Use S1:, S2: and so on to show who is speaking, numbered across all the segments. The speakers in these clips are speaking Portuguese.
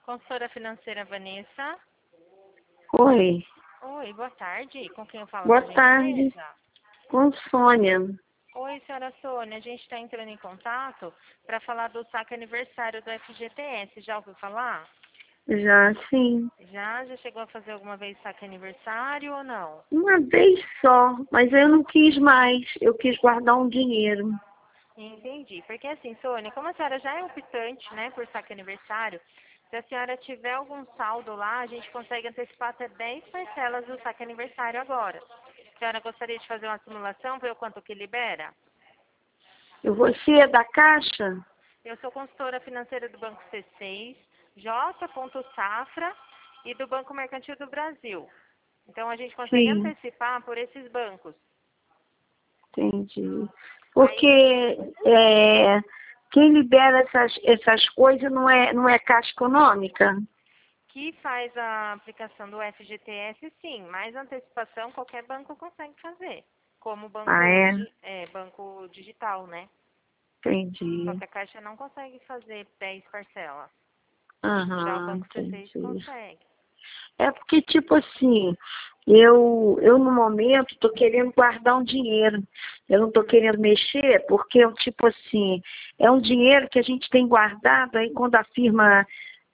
S1: Consultora financeira Vanessa.
S2: Oi,
S1: Oi, boa tarde. Com quem eu falo,
S2: boa
S1: por
S2: tarde,
S1: gentileza?
S2: com Sônia.
S1: Oi, senhora Sônia. A gente está entrando em contato para falar do saque aniversário do FGTS. Já ouviu falar?
S2: Já sim,
S1: Já chegou a fazer alguma vez saque aniversário ou não?
S2: uma vez só, mas eu não quis mais, eu quis guardar um dinheiro.
S1: Entendi. Porque assim, Sônia, como a senhora já é optante, né, por saque aniversário, se a senhora tiver algum saldo lá, a gente consegue antecipar até 10 parcelas do saque aniversário agora. A senhora gostaria de fazer uma simulação, ver o quanto que libera?
S2: Você é da Caixa?
S1: Eu sou consultora financeira do Banco C6, J. Safra e do Banco Mercantil do Brasil. Então, a gente consegue
S2: Sim,
S1: antecipar por esses bancos.
S2: entendi. Porque
S1: Aí,
S2: quem libera essas coisas não é Caixa Econômica?
S1: que faz a aplicação do FGTS, sim, mas antecipação qualquer banco consegue fazer, como
S2: Ah, é?
S1: banco digital, né? Só
S2: Entendi.
S1: que a Caixa não consegue fazer 10 parcelas. Já o
S2: Aham,
S1: Banco C6
S2: entendi.
S1: consegue.
S2: É porque, tipo assim, eu no momento estou querendo guardar um dinheiro. Eu não estou querendo mexer, porque, tipo assim, é um dinheiro que a gente tem guardado, aí quando a firma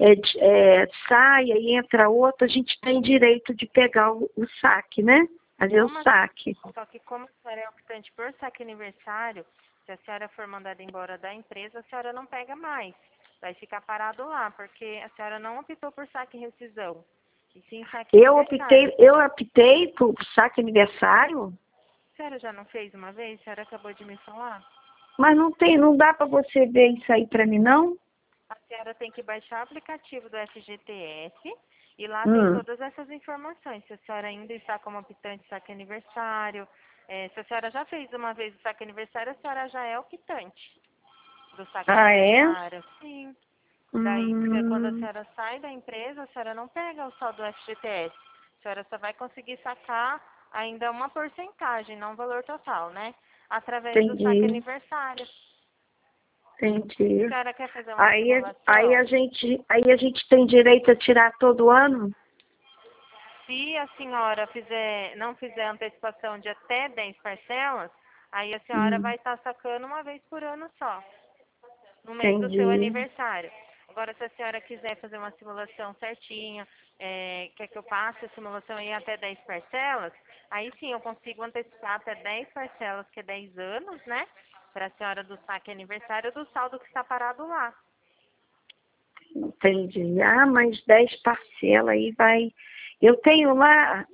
S2: sai e entra outra, a gente tem direito de pegar o saque, né? Fazer o
S1: Como a
S2: saque.
S1: Só que como a senhora é optante por saque aniversário, se a senhora for mandada embora da empresa, a senhora não pega mais. Vai ficar parado lá, porque a senhora não optou por saque e rescisão. E sim saque
S2: Eu
S1: aniversário.
S2: optei por saque aniversário,
S1: A senhora já não fez uma vez? A senhora acabou de me falar.
S2: mas não dá para você ver isso aí para mim, não?
S1: A senhora tem que baixar o aplicativo do FGTS e lá tem
S2: Hum.
S1: todas essas informações. Se a senhora ainda está como optante saque aniversário, se a senhora já fez uma vez o saque aniversário, a senhora já é optante do saque
S2: Ah, é?
S1: aniversário. Sim. Daí, quando a
S2: Hum,
S1: senhora sai da empresa, a senhora não pega o saldo do FGTS. A senhora só vai conseguir sacar ainda uma porcentagem, não o valor total, né? Através do saque
S2: entendi,
S1: aniversário. A
S2: entendi.
S1: senhora quer fazer uma
S2: Aí
S1: simulação?
S2: a gente tem direito a tirar todo ano?
S1: Se a senhora não fizer antecipação de até 10 parcelas, aí a senhora
S2: Hum,
S1: vai estar sacando uma vez por ano só, no mês do seu
S2: entendi,
S1: aniversário. Agora, se a senhora quiser fazer uma simulação certinha, quer que eu passe a simulação em até 10 parcelas, aí sim eu consigo antecipar até 10 parcelas, que é 10 anos, né? Para a senhora do saque aniversário do saldo que está parado lá.
S2: entendi. Ah, mas 10 parcelas aí vai. Eu tenho lá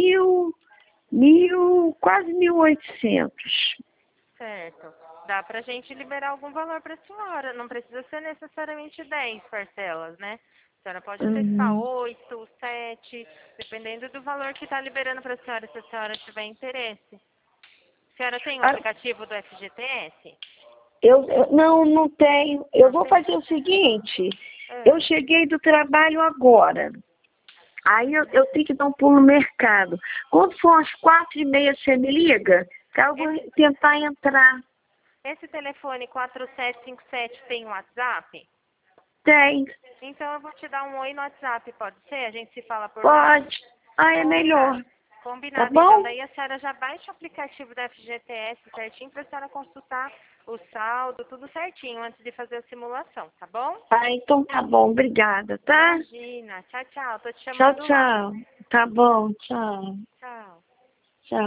S2: quase 1.800.
S1: Certo. Dá pra gente liberar algum valor para a senhora. Não precisa ser necessariamente 10 parcelas, né? A senhora pode antecipar
S2: Uhum.
S1: 8, 7, dependendo do valor que está liberando para a senhora, se a senhora tiver interesse. A senhora tem o
S2: Ah,
S1: aplicativo do FGTS?
S2: não tenho. Eu
S1: Não
S2: vou
S1: tem?
S2: fazer o seguinte:
S1: Ah,
S2: eu cheguei do trabalho agora. Aí eu tenho que dar um pulo no mercado. Quando for às 4h30, você me liga? Que eu vou
S1: esse,
S2: tentar entrar.
S1: esse telefone 4757 tem WhatsApp?
S2: Tem,
S1: Então eu vou te dar um oi no WhatsApp, pode ser? A gente se fala por lá?
S2: pode. Ah, é melhor.
S1: Combinado.
S2: Tá
S1: Combinado. Então,
S2: bom?
S1: daí a senhora já baixa o aplicativo da FGTS certinho para a senhora consultar o saldo, tudo certinho, antes de fazer a simulação, tá bom?
S2: Ah, então tá bom. Obrigada, tá?
S1: Imagina. Tchau, tchau. Tô te
S2: Tchau,
S1: chamando lá.
S2: tchau. Tá bom, tchau.